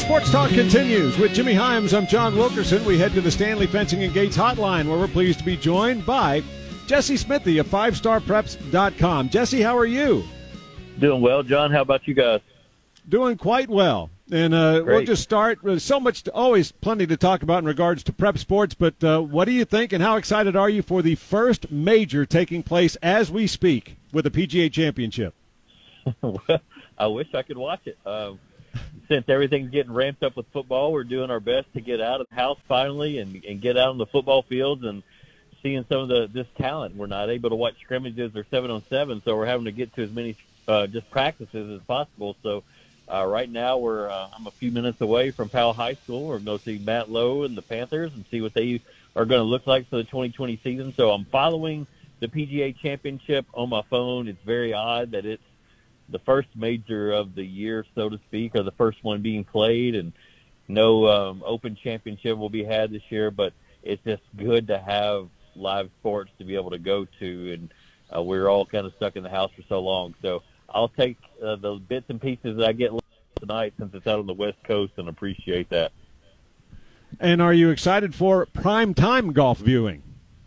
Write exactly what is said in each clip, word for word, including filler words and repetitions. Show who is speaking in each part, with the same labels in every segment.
Speaker 1: Sports Talk continues with Jimmy Hyams. I'm John Wilkerson. We head to the Stanley Fencing and Gates hotline, where we're pleased to be joined by Jesse Smithy of five star preps dot com. Jesse, how are you?
Speaker 2: Doing well, John. How about you guys?
Speaker 1: Doing quite well. And uh, we'll just start. There's so much, to, always plenty to talk about in regards to prep sports, but uh, what do you think and how excited are you for the first major taking place as we speak with the P G A Championship?
Speaker 2: Well, I wish I could watch it. Uh, since everything's getting ramped up with football, we're doing our best to get out of the house finally and, and get out on the football fields and seeing some of the this talent. We're not able to watch scrimmages or seven on seven, so we're having to get to as many uh, just practices as possible. So uh, right now we're uh, I'm a few minutes away from Powell High School. We're going to see Matt Lowe and the Panthers and see what they are going to look like for the twenty twenty season. So I'm following the P G A Championship on my phone. It's very odd that it's the first major of the year, so to speak, or the first one being played, and no um, Open Championship will be had this year, but it's just good to have live sports to be able to go to, and uh, we're all kind of stuck in the house for so long. So I'll take uh, the bits and pieces that I get tonight since it's out on the West Coast and appreciate that.
Speaker 1: And are you excited for prime time golf viewing?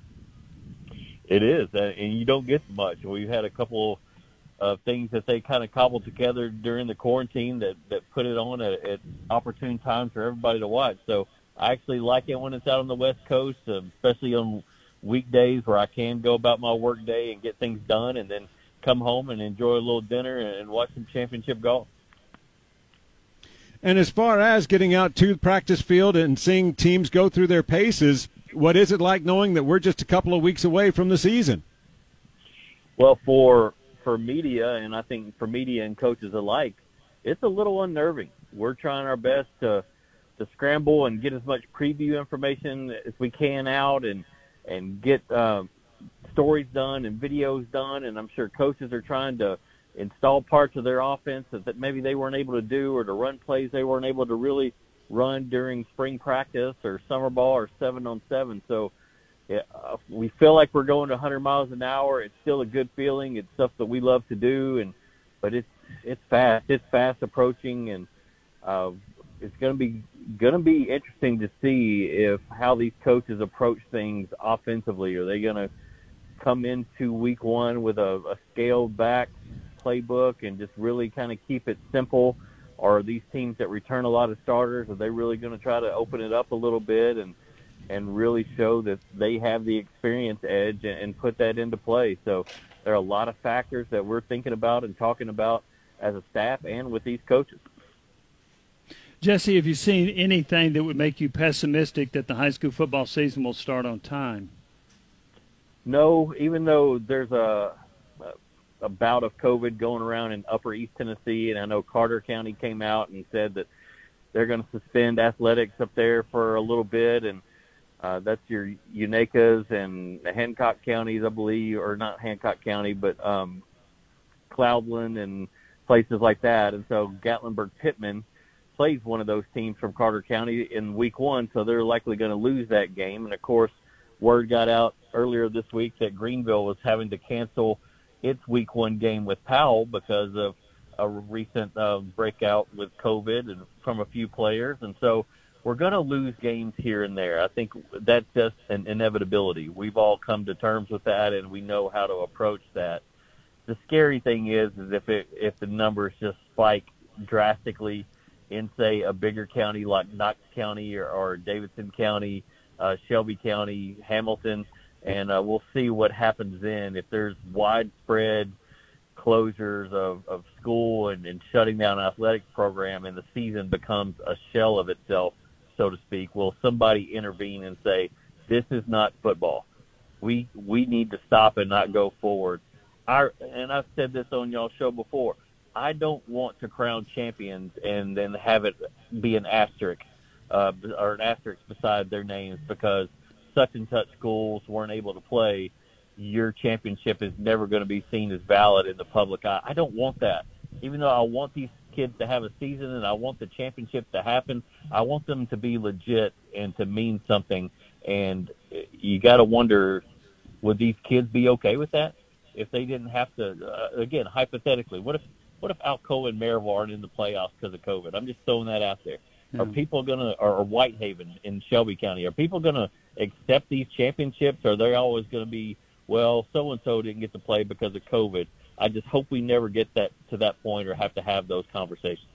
Speaker 2: It is, and you don't get much. We've had a couple of things that they kind of cobbled together during the quarantine that, that put it on at, at opportune times for everybody to watch. So I actually like it when it's out on the West Coast, um, especially on weekdays where I can go about my work day and get things done and then come home and enjoy a little dinner and watch some championship golf.
Speaker 1: And as far as getting out to the practice field and seeing teams go through their paces, what is it like knowing that we're just a couple of weeks away from the season?
Speaker 2: Well, for for media, and I think for media and coaches alike, it's a little unnerving. We're trying our best to to scramble and get as much preview information as we can out and and get uh, stories done and videos done. And I'm sure coaches are trying to install parts of their offense that maybe they weren't able to do, or to run plays they weren't able to really run during spring practice or summer ball or seven on seven. So yeah, uh, we feel like we're going to one hundred miles an hour. It's still a good feeling. It's stuff that we love to do, and but it's it's fast. It's fast approaching, and uh, it's going to be going to be interesting to see if how these coaches approach things offensively. Are they going to come into week one with a, a scaled back playbook and just really kind of keep it simple? Or are these teams that return a lot of starters, are they really going to try to open it up a little bit and and really show that they have the experience edge and, and put that into play? So there are a lot of factors that we're thinking about and talking about as a staff and with these coaches.
Speaker 3: Jesse, have you seen anything that would make you pessimistic that the high school football season will start on time?
Speaker 2: No, even though there's a, a, a bout of COVID going around in Upper East Tennessee, and I know Carter County came out and said that they're going to suspend athletics up there for a little bit, and Uh, that's your Unacas and Hancock counties, I believe, or not Hancock County, but um, Cloudland and places like that. And so Gatlinburg-Pittman plays one of those teams from Carter County in week one, so they're likely going to lose that game. And, of course, word got out earlier this week that Greenville was having to cancel its week one game with Powell because of a recent uh, breakout with COVID and from a few players. And so we're going to lose games here and there. I think that's just an inevitability. We've all come to terms with that, and we know how to approach that. The scary thing is, is if it, if the numbers just spike drastically in, say, a bigger county like Knox County or, or Davidson County, uh, Shelby County, Hamilton, and uh, we'll see what happens then. If there's widespread closures of, of school and, and shutting down an athletic program and the season becomes a shell of itself, so to speak, will somebody intervene and say, this is not football. We we need to stop and not go forward. I, and I've said this on y'all's show before, I don't want to crown champions and then have it be an asterisk uh, or an asterisk beside their names because such and such schools weren't able to play. Your championship is never going to be seen as valid in the public eye. I don't want that. Even though I want these kids to have a season and I want the championship to happen, I want them to be legit and to mean something. And you got to wonder, would these kids be okay with that if they didn't have to? Uh, again, hypothetically, what if what if Alcoa and Maryville aren't in the playoffs because of COVID? I'm just throwing that out there. Yeah. Are people going to, or Whitehaven in Shelby County, are people going to accept these championships? Or are they always going to be, well, so-and-so didn't get to play because of COVID? I just hope we never get that to that point or have to have those conversations.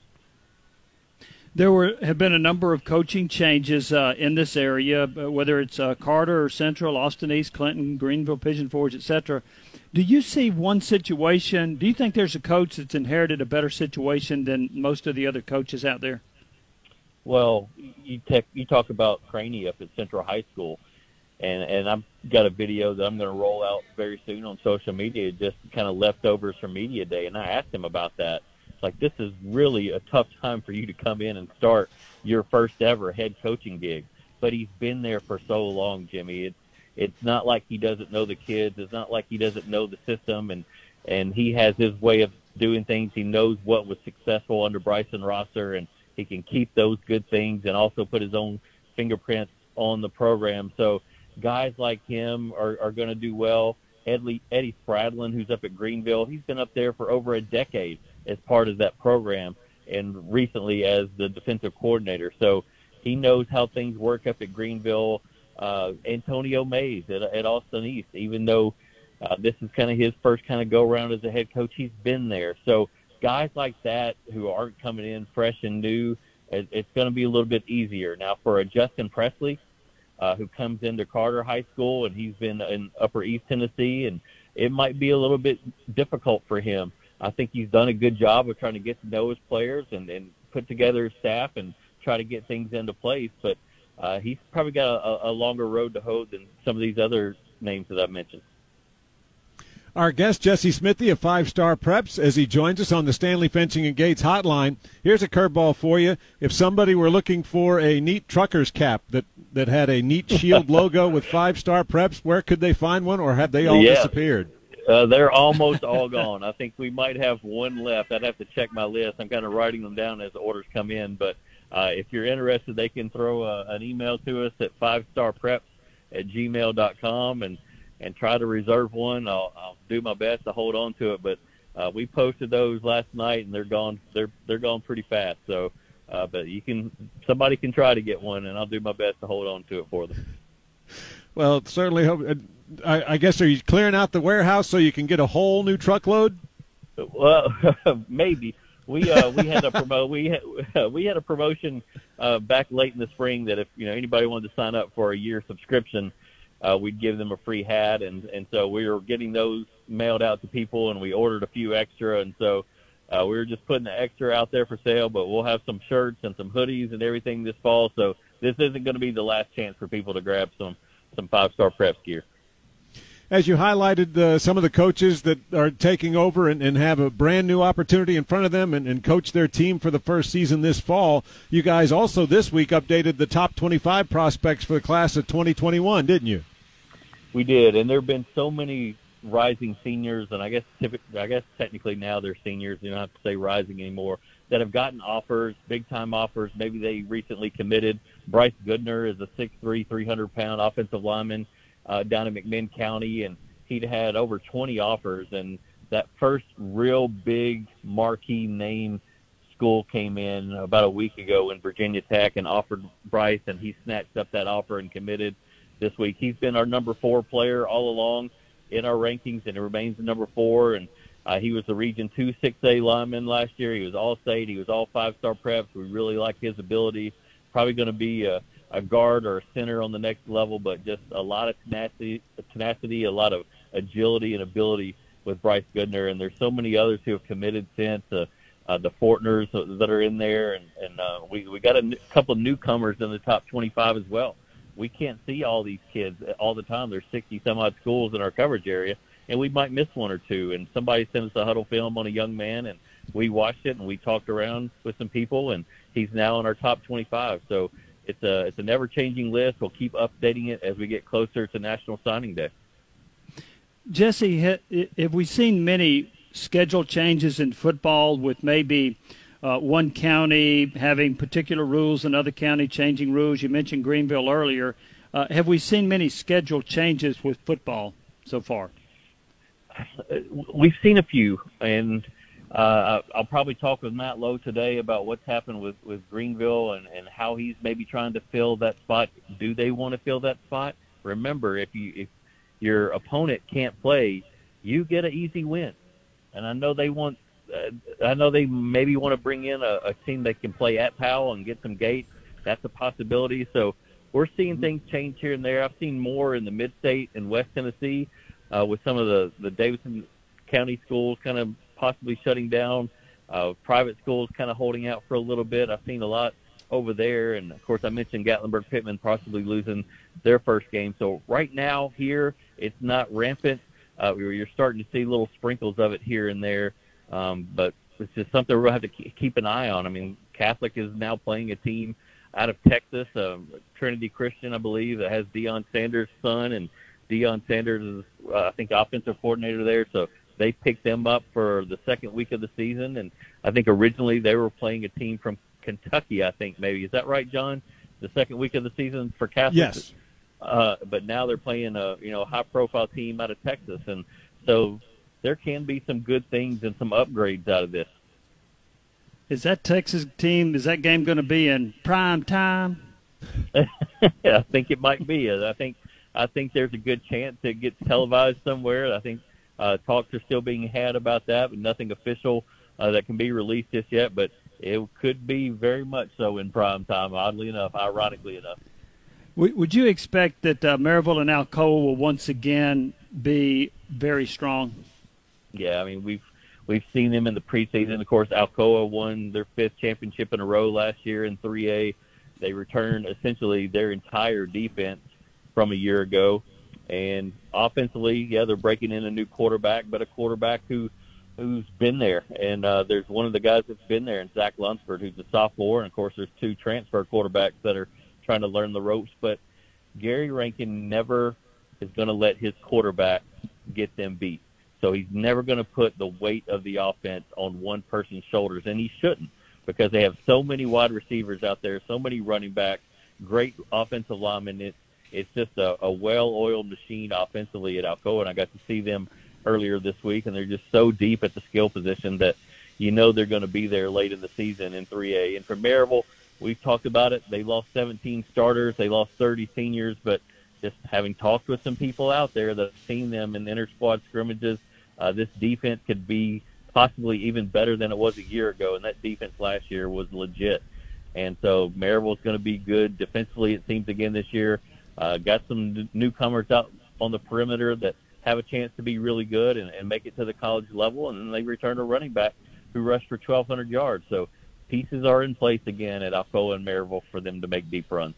Speaker 3: There were have been a number of coaching changes uh, in this area, whether it's uh, Carter or Central, Austin East, Clinton, Greenville, Pigeon Forge, et cetera. Do you see one situation, do you think there's a coach that's inherited a better situation than most of the other coaches out there?
Speaker 2: Well, you, te- you talk about Craney up at Central High School, and, and I've got a video that I'm going to roll out very soon on social media, just kind of leftovers from Media Day, and I asked him about that. Like, this is really a tough time for you to come in and start your first ever head coaching gig. But he's been there for so long, Jimmy. It's it's not like he doesn't know the kids. It's not like he doesn't know the system. And, and he has his way of doing things. He knows what was successful under Bryson Rosser, and he can keep those good things and also put his own fingerprints on the program. So guys like him are, are going to do well. Eddie, Eddie Spradlin, who's up at Greenville, he's been up there for over a decade as part of that program, and recently as the defensive coordinator. So he knows how things work up at Greenville. Uh, Antonio Mays at, at Austin East, even though uh, this is kind of his first kind of go-around as a head coach, he's been there. So guys like that who aren't coming in fresh and new, it, it's going to be a little bit easier. Now for a Justin Presley, uh, who comes into Carter High School, and he's been in Upper East Tennessee, and it might be a little bit difficult for him. I think he's done a good job of trying to get to know his players and, and put together his staff and try to get things into place. But uh, he's probably got a, a longer road to hoe than some of these other names that I've mentioned.
Speaker 1: Our guest, Jesse Smithy of Five Star Preps, as he joins us on the Stanley Fencing and Gates hotline. Here's a curveball for you. If somebody were looking for a neat trucker's cap that, that had a neat shield logo with Five Star Preps, where could they find one, or have they all
Speaker 2: yeah.
Speaker 1: disappeared?
Speaker 2: Uh, they're almost all gone. I think we might have one left. I'd have to check my list. I'm kind of writing them down as the orders come in. But uh, if you're interested, they can throw a, an email to us at five star preps at gmail dot com and, and try to reserve one. I'll, I'll do my best to hold on to it. But uh, we posted those last night, and they're gone. They're they're gone pretty fast. So, uh, but you can somebody can try to get one, and I'll do my best to hold on to it for them.
Speaker 1: Well, certainly hope. I, I guess, are you clearing out the warehouse so you can get a whole new truckload?
Speaker 2: Well, maybe. We uh, we had a promo we had, we had a promotion uh, back late in the spring that if you know anybody wanted to sign up for a year subscription, uh, we'd give them a free hat, and and so we were getting those mailed out to people, and we ordered a few extra, and so uh, we were just putting the extra out there for sale. But we'll have some shirts and some hoodies and everything this fall, so this isn't going to be the last chance for people to grab some some Five Star Preps gear.
Speaker 1: As you highlighted uh, some of the coaches that are taking over and, and have a brand new opportunity in front of them and, and coach their team for the first season this fall, you guys also this week updated the top twenty-five prospects for the class of twenty twenty-one, didn't you?
Speaker 2: We did, and there have been so many rising seniors, and I guess typically, I guess technically now they're seniors. You don't have to say rising anymore, that have gotten offers, big-time offers. Maybe they recently committed. Bryce Goodner is a six three, three hundred pound offensive lineman Uh, down in McMinn County, and he'd had over twenty offers, and that first real big marquee name school came in about a week ago in Virginia Tech and offered Bryce, and he snatched up that offer and committed this week. He's been our number four player all along in our rankings, and he remains the number four, and uh, he was the Region two six A lineman last year. He was all-state. He was all five-star preps. We really like his ability. Probably going to be a a guard or a center on the next level, but just a lot of tenacity, tenacity, a lot of agility and ability with Bryce Goodner. And there's so many others who have committed since, uh, uh, the Fortners that are in there. And, and uh, we, we got a n- couple of newcomers in the top twenty-five as well. We can't see all these kids all the time. There's sixty some odd schools in our coverage area, and we might miss one or two. And somebody sent us a huddle film on a young man, and we watched it and we talked around with some people, and he's now in our top twenty-five. So It's a it's an ever-changing list. We'll keep updating it as we get closer to National Signing Day.
Speaker 3: Jesse, have we seen many schedule changes in football with maybe uh, one county having particular rules, another county changing rules? You mentioned Greenville earlier. Uh, have we seen many schedule changes with football so far?
Speaker 2: We've seen a few, and Uh, I'll probably talk with Matt Lowe today about what's happened with, with Greenville and, and how he's maybe trying to fill that spot. Do they want to fill that spot? Remember, if you if your opponent can't play, you get an easy win. And I know they want, uh, I know they maybe want to bring in a, a team that can play at Powell and get some gates. That's a possibility. So we're seeing things change here and there. I've seen more in the Mid-State and West Tennessee uh, with some of the, the Davidson County schools kind of possibly shutting down, uh, private schools kind of holding out for a little bit. I've seen a lot over there. And, of course, I mentioned Gatlinburg-Pittman possibly losing their first game. So right now here, it's not rampant. Uh, you're starting to see little sprinkles of it here and there. Um, but it's just something we're going to have to keep an eye on. I mean, Catholic is now playing a team out of Texas, uh, Trinity Christian, I believe, that has Deion Sanders' son. And Deion Sanders is, uh, I think, offensive coordinator there. So they picked them up for the second week of the season. And I think originally they were playing a team from Kentucky, I think, maybe. Is that right, John? The second week of the season for Catholic?
Speaker 1: Yes.
Speaker 2: Uh, but now they're playing a, you know, high-profile team out of Texas. And so there can be some good things and some upgrades out of this.
Speaker 3: Is that Texas team, is that game going to be in prime time?
Speaker 2: I think it might be. I think I think there's a good chance it gets televised somewhere. I think uh, talks are still being had about that, but nothing official uh, that can be released just yet. But it could be very much so in prime time, oddly enough, ironically enough.
Speaker 3: Would you expect that uh, Maryville and Alcoa will once again be very strong?
Speaker 2: Yeah, I mean, we've we've seen them in the preseason. Of course, Alcoa won their fifth championship in a row last year in three A. They returned essentially their entire defense from a year ago. And offensively, yeah, they're breaking in a new quarterback, but a quarterback who, who's been there. And uh, there's one of the guys that's been there, and Zach Lunsford, who's a sophomore. And, of course, there's two transfer quarterbacks that are trying to learn the ropes. But Gary Rankin never is going to let his quarterback get them beat. So he's never going to put the weight of the offense on one person's shoulders, and he shouldn't, because they have so many wide receivers out there, so many running backs, great offensive linemen. It, it's just a, a well-oiled machine offensively at Alcoa, and I got to see them earlier this week, and they're just so deep at the skill position that you know they're going to be there late in the season in three A. And for Maryville, we've talked about it. They lost seventeen starters. They lost thirty seniors, but just having talked with some people out there that have seen them in the inter-squad scrimmages, uh, this defense could be possibly even better than it was a year ago, and that defense last year was legit. And so Maryville's going to be good defensively, it seems, again this year. Uh, got some newcomers out on the perimeter that have a chance to be really good and, and make it to the college level, and then they return a running back who rushed for twelve hundred yards. So pieces are in place again at Alcoa and Maryville for them to make deep runs.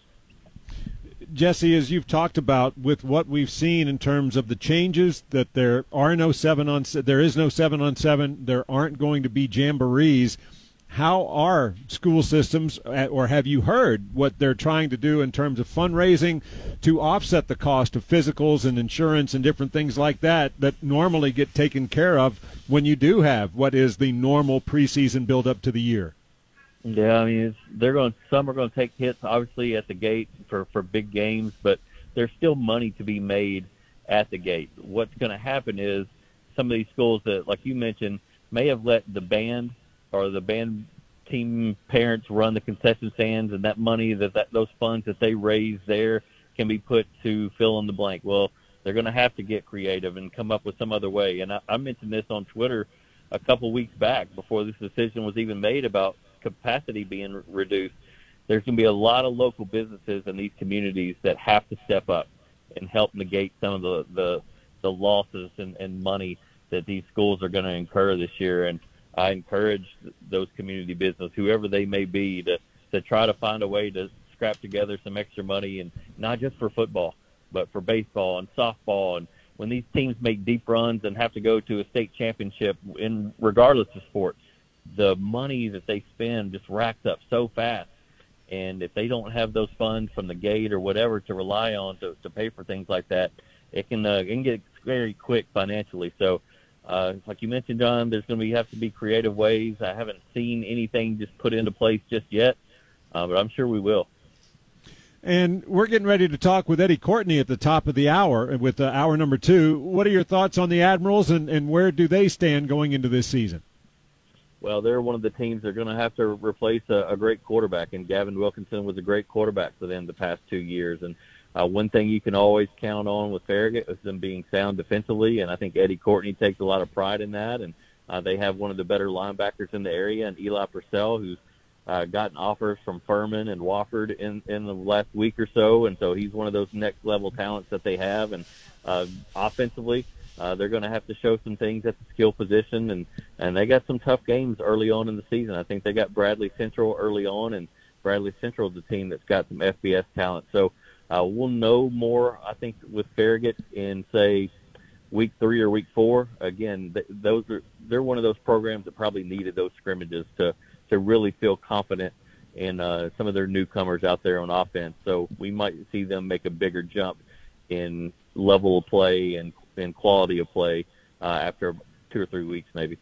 Speaker 1: Jesse, as you've talked about with what we've seen in terms of the changes, that there are no seven on there is no seven on seven, there aren't going to be jamborees. How are school systems, or have you heard what they're trying to do in terms of fundraising to offset the cost of physicals and insurance and different things like that that normally get taken care of when you do have what is the normal preseason build up to the year?
Speaker 2: Yeah, I mean, it's, they're going. Some are going to take hits, obviously, at the gate for, for big games, but there's still money to be made at the gate. What's going to happen is some of these schools that, like you mentioned, may have let the band or the band team parents run the concession stands, and that money, that, that those funds that they raise there can be put to fill in the blank. Well, they're going to have to get creative and come up with some other way. And I, I mentioned this on Twitter a couple weeks back before this decision was even made about capacity being reduced. There's going to be a lot of local businesses in these communities that have to step up and help negate some of the, the, the losses and, and money that these schools are going to incur this year. And I encourage those community businesses, whoever they may be, to, to try to find a way to scrap together some extra money, and not just for football, but for baseball and softball. And when these teams make deep runs and have to go to a state championship, in regardless of sport, the money that they spend just racks up so fast. And if they don't have those funds from the gate or whatever to rely on to, to pay for things like that, it can, uh, it can get very quick financially. So, Uh, like you mentioned, John, there's going to be, have to be creative ways. I haven't seen anything just put into place just yet, uh, but I'm sure we will.
Speaker 1: And we're getting ready to talk with Eddie Courtney at the top of the hour with uh, hour number two. What are your thoughts on the Admirals, and, and where do they stand going into this season?
Speaker 2: Well, they're one of the teams that are going to have to replace a, a great quarterback, and Gavin Wilkinson was a great quarterback for them the past two years. And uh, one thing you can always count on with Farragut is them being sound defensively, and I think Eddie Courtney takes a lot of pride in that. And uh, they have one of the better linebackers in the area, and Eli Purcell, who's uh, gotten offers from Furman and Wofford in, in the last week or so, and so he's one of those next-level talents that they have. And uh, offensively, Uh, they're going to have to show some things at the skill position, and, and they got some tough games early on in the season. I think they got Bradley Central early on, and Bradley Central is a team that's got some F B S talent. So uh, we'll know more, I think, with Farragut in, say, week three or week four. Again, th- those are they're one of those programs that probably needed those scrimmages to, to really feel confident in uh, some of their newcomers out there on offense. So we might see them make a bigger jump in level of play and and quality of play uh, after two or three weeks maybe.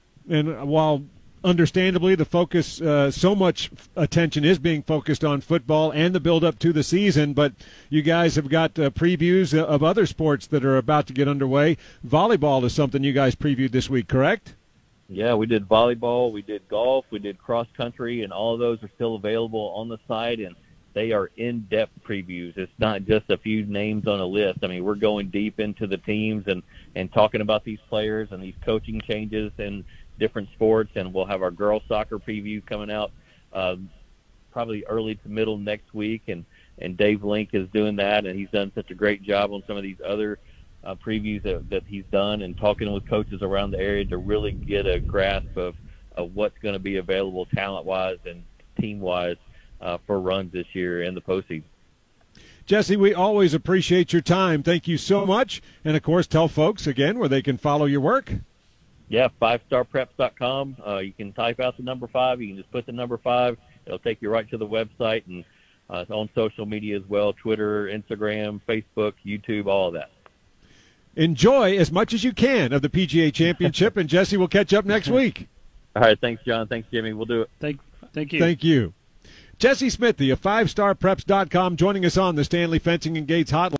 Speaker 1: And while understandably the focus, uh, so much attention is being focused on football and the build-up to the season, but you guys have got uh, previews of other sports that are about to get underway. Volleyball is something you guys previewed this week, correct?
Speaker 2: Yeah, we did volleyball, we did golf, we did cross-country, and all of those are still available on the site, and they are in-depth previews. It's not just a few names on a list. I mean, we're going deep into the teams and, and talking about these players and these coaching changes in different sports, and we'll have our girls soccer preview coming out uh, probably early to middle next week, and, and Dave Link is doing that, and he's done such a great job on some of these other uh, previews that, that he's done, and talking with coaches around the area to really get a grasp of, of what's going to be available talent-wise and team-wise Uh, for runs this year in the postseason.
Speaker 1: Jesse, we always appreciate your time. Thank you so much. And, of course, tell folks, again, where they can follow your work.
Speaker 2: Yeah, five star preps dot com. Uh, you can type out the number five. You can just put the number five. It'll take you right to the website, and uh, it's on social media as well, Twitter, Instagram, Facebook, YouTube, all of that.
Speaker 1: Enjoy as much as you can of the P G A Championship, and, Jesse, we'll catch up next week.
Speaker 2: All right, thanks, John. Thanks, Jimmy. We'll do it.
Speaker 3: Thank, thank you.
Speaker 1: Thank you. Jesse Smithy of five star preps dot com joining us on the Stanley Fencing and Gates Hotline.